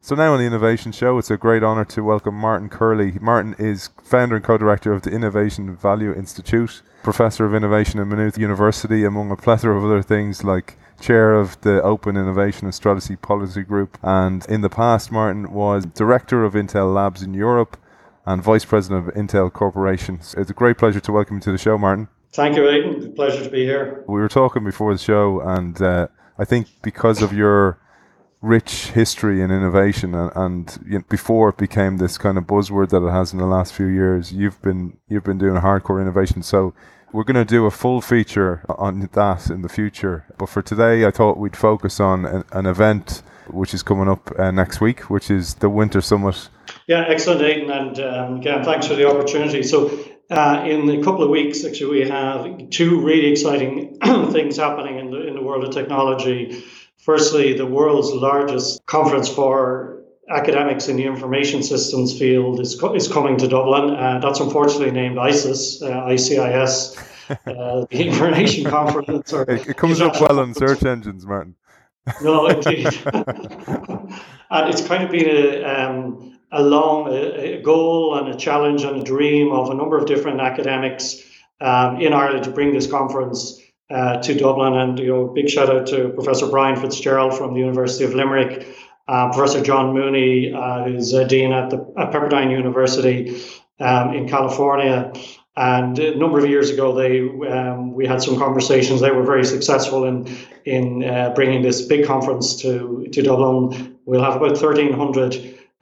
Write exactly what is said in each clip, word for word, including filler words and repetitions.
So now on the Innovation Show, it's a great honour to welcome Martin Curley. Martin is founder and co-director of the Innovation Value Institute, professor of innovation at Maynooth University, among a plethora of other things like chair of the Open Innovation and Strategy Policy Group. And in the past, Martin was director of Intel Labs in Europe and vice president of Intel Corporation. It's a great pleasure to welcome you to the show, Martin. Thank you, Aidan. Pleasure to be here. We were talking before the show, and uh, I think because of your rich history in innovation and, and you know, before it became this kind of buzzword that it has in the last few years, you've been you've been doing hardcore innovation. So we're going to do a full feature on that in the future. But for today, I thought we'd focus on an, an event which is coming up uh, next week, which is the Winter Summit. Yeah, excellent, Aidan. And um, again, thanks for the opportunity. So uh, in a couple of weeks, actually, we have two really exciting things happening in the in the world of technology. Firstly, the world's largest conference for academics in the information systems field is co- is coming to Dublin. Uh, that's unfortunately named ICIS, uh, I C I S, uh, the Information Conference. Or it, it comes up well on search engines, Martin. No, indeed. And it's kind of been a, um, a long a, a goal and a challenge and a dream of a number of different academics um, in Ireland to bring this conference Uh, to Dublin. And, you know, big shout out to Professor Brian Fitzgerald from the University of Limerick, uh, Professor John Mooney, uh, who's a dean at the at Pepperdine University um, in California. And a number of years ago, they um, we had some conversations. They were very successful in in uh, bringing this big conference to to Dublin. We'll have about thirteen hundred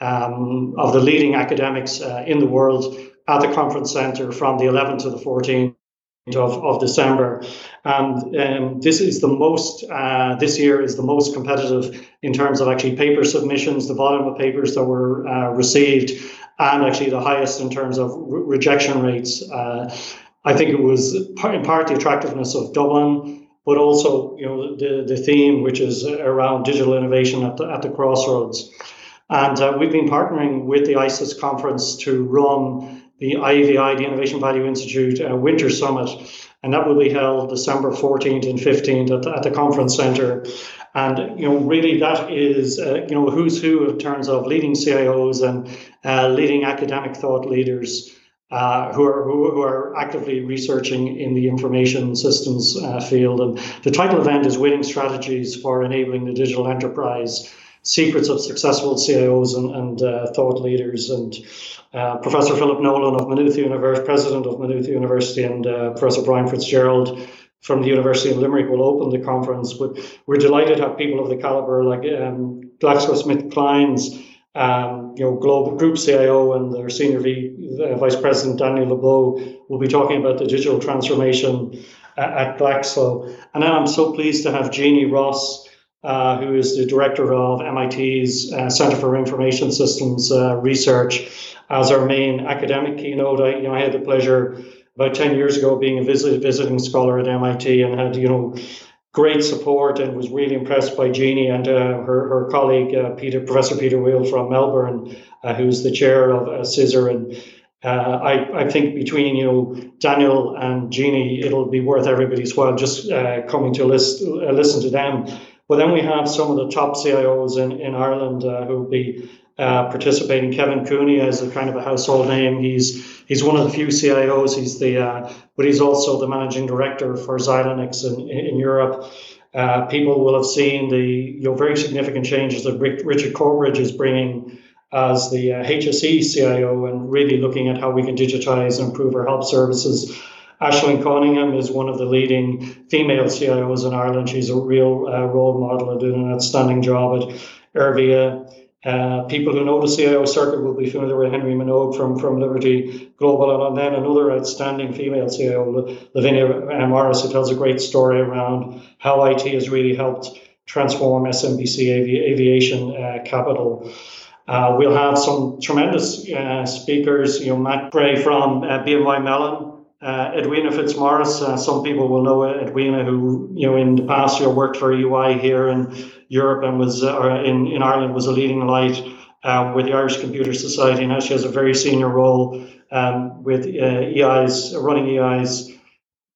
um, of the leading academics uh, in the world at the conference centre from the eleventh to the fourteenth. Of, of December. And um, this is the most, uh, this year is the most competitive in terms of actually paper submissions, the volume of papers that were uh, received, and actually the highest in terms of re- rejection rates. Uh, I think it was in part the attractiveness of Dublin, but also, you know, the, the theme, which is around digital innovation at the, at the crossroads. And uh, we've been partnering with the ICIS conference to run the I V I, the Innovation Value Institute uh, Winter Summit, and that will be held December fourteenth and fifteenth at the, at the conference centre. And, you know, really that is, uh, you know, who's who in terms of leading C I Os and uh, leading academic thought leaders uh, who are who, who are actively researching in the information systems uh, field. And the title event is Winning Strategies for Enabling the Digital Enterprise: Secrets of Successful C I Os and, and uh, Thought Leaders. And uh, Professor Philip Nolan of Maynooth University, President of Maynooth University, and uh, Professor Brian Fitzgerald from the University of Limerick will open the conference. But we're delighted to have people of the caliber like um, GlaxoSmithKline's um, you know, global group C I O and their senior v, uh, Vice President Daniel Lebeau will be talking about the digital transformation uh, at Glaxo. And then I'm so pleased to have Jeannie Ross, Uh, who is the director of M I T's uh, Centre for Information Systems uh, Research, as our main academic keynote. I, you know, I had the pleasure about ten years ago being a visit, visiting scholar at M I T and had, you know, great support and was really impressed by Jeannie and uh, her, her colleague, uh, Peter, Professor Peter Wheel from Melbourne, uh, who's the chair of uh, C I S R. And uh, I, I think between, you know, Daniel and Jeannie, it'll be worth everybody's while just uh, coming to list, uh, listen to them. But then we have some of the top C I Os in, in Ireland uh, who will be uh, participating. Kevin Cooney is a kind of a household name. He's he's one of the few C I Os. He's the uh, but he's also the managing director for Xilinx in, in Europe. Uh, people will have seen the you know very significant changes that Rick, Richard Corbridge is bringing as the uh, H S E C I O and really looking at how we can digitize and improve our help services. Aisling Cunningham is one of the leading female C I Os in Ireland. She's a real uh, role model and doing an outstanding job at Ervia. Uh, people who know the C I O circuit will be familiar with Henry Minogue from, from Liberty Global. And then another outstanding female C I O, Lavinia Morris, who tells a great story around how I T has really helped transform S M B C avi- aviation uh, capital. Uh, we'll have some tremendous uh, speakers, you know, Matt Gray from uh, B N Y Mellon, Uh, Edwina Fitzmaurice, uh, some people will know Edwina, who you know in the past year worked for E Y here in Europe and was uh, in in Ireland was a leading light uh, with the Irish Computer Society. Now she has a very senior role um, with uh, E I's running E I's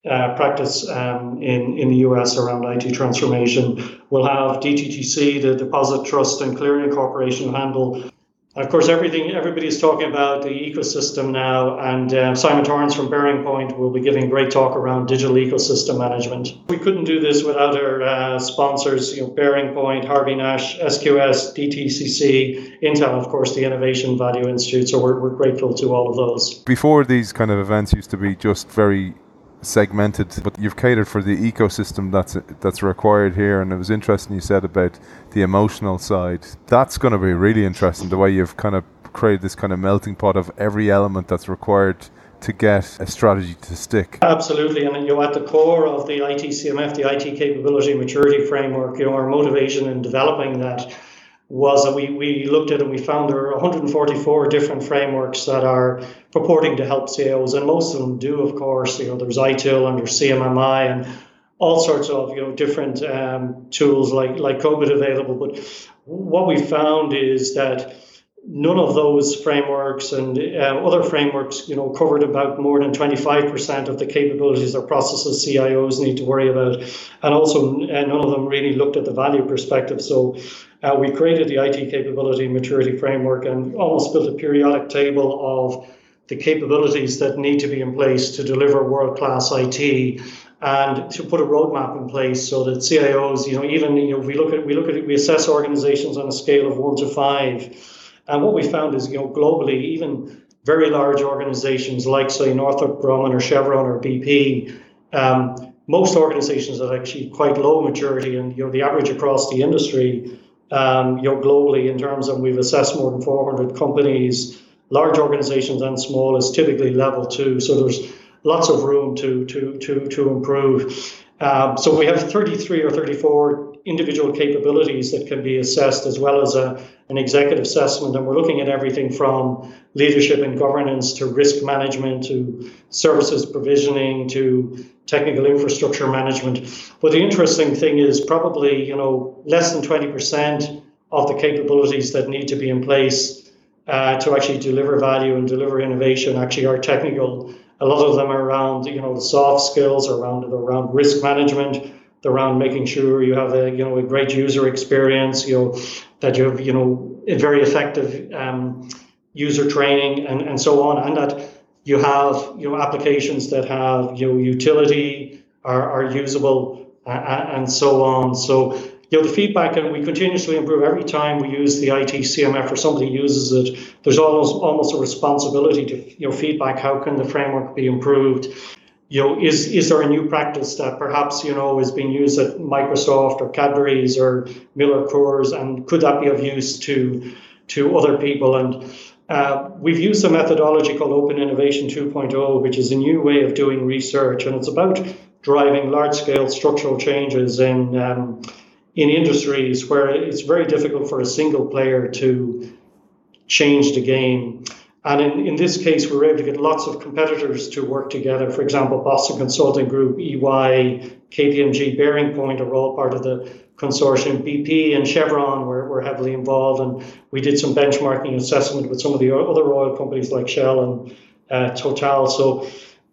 uh, practice um, in, in the U S around I T transformation. We'll have D T T C, the Deposit Trust and Clearing Corporation, handle. Of course, everything everybody's talking about the ecosystem now, and uh, Simon Torrance from Bearing Point will be giving a great talk around digital ecosystem management. We couldn't do this without our uh, sponsors, you know, Bearing Point, Harvey Nash, S Q S, D T C C, Intel, and of course the Innovation Value Institute. So we're, we're grateful to all of those. Before, these kind of events used to be just very segmented, but you've catered for the ecosystem that's that's required here. And it was interesting you said about the emotional side. That's going to be really interesting, the way you've kind of created this kind of melting pot of every element that's required to get a strategy to stick. Absolutely, and you know, at the core of the I T C M F, the I T Capability Maturity Framework, you know, our motivation in developing that was that we, we looked at and we found there are one hundred forty-four different frameworks that are purporting to help C I Os, and most of them do, of course. You know, there's I T I L and there's C M M I and all sorts of, you know, different um, tools like like COBIT available. But what we found is that none of those frameworks and uh, other frameworks, you know, covered about more than twenty-five percent of the capabilities or processes C I Os need to worry about. And also, uh, none of them really looked at the value perspective. So uh, we created the I T Capability Maturity Framework and almost built a periodic table of the capabilities that need to be in place to deliver world-class I T, and to put a roadmap in place so that C I Os, you know, even, you know, we look at we look at it, we assess organizations on a scale of one to five. And what we found is, you know, globally, even very large organizations like, say, Northrop Grumman or Chevron or B P, um, most organizations are actually quite low maturity, and, you know, the average across the industry, um, you know, globally in terms of, we've assessed more than four hundred companies, large organizations and small, is typically level two. So there's lots of room to to to to improve. Um, so we have thirty-three or thirty-four individual capabilities that can be assessed, as well as a, an executive assessment. And we're looking at everything from leadership and governance to risk management to services provisioning to technical infrastructure management. But the interesting thing is probably, you know, less than twenty percent of the capabilities that need to be in place uh, to actually deliver value and deliver innovation actually are technical. A lot of them are around, you know, the soft skills, around around risk management, around making sure you have a, you know, a great user experience, you know, that you have, you know, a very effective um, user training and, and so on, and that you have, you know, applications that have, you know, utility, are, are usable, uh, and so on. So, you know, the feedback, and we continuously improve every time we use the I T C M F or somebody uses it. There's almost almost a responsibility to, you know, feedback. How can the framework be improved? You know, is is there a new practice that perhaps, you know, is being used at Microsoft or Cadbury's or Miller Coors, and could that be of use to to other people? And uh, we've used a methodology called Open Innovation two point oh, which is a new way of doing research, and it's about driving large-scale structural changes in um, in industries where it's very difficult for a single player to change the game. And in, in this case, we were able to get lots of competitors to work together. For example, Boston Consulting Group, E Y, K P M G, Bearing Point are all part of the consortium. B P and Chevron were, were heavily involved, and we did some benchmarking assessment with some of the other oil companies like Shell and uh, Total. So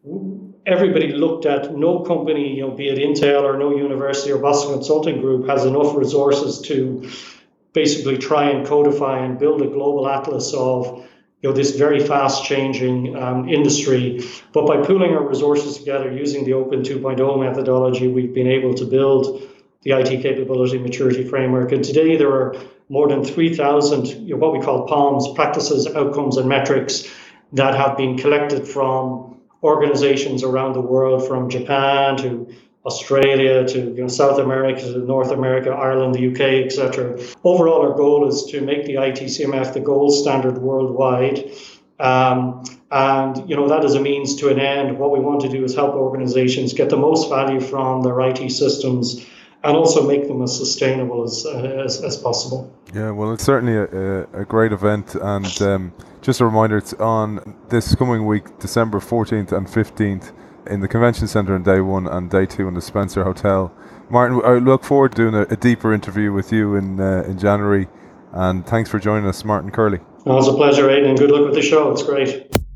everybody looked at, no company, you know, be it Intel or no university or Boston Consulting Group, has enough resources to basically try and codify and build a global atlas of, you know, this very fast changing um, industry. But by pooling our resources together using the Open two point oh methodology, we've been able to build the I T Capability Maturity Framework. And today there are more than three thousand, you know, what we call P O Ms, practices, outcomes, and metrics, that have been collected from organizations around the world, from Japan to Australia to, you know, South America to North America, Ireland, the U K, et cetera. Overall, our goal is to make the I T C M F the gold standard worldwide. Um, and, you know, that is a means to an end. What we want to do is help organizations get the most value from their I T systems, and also make them as sustainable as uh, as, as possible. Yeah, well, it's certainly a, a great event, and um, just a reminder, it's on this coming week, December fourteenth and fifteenth, in the Convention Centre on day one and day two in the Spencer Hotel. Martin, I look forward to doing a, a deeper interview with you in uh, in January, and thanks for joining us, Martin Curley. Well, it's a pleasure, Aidan, and good luck with the show. It's great.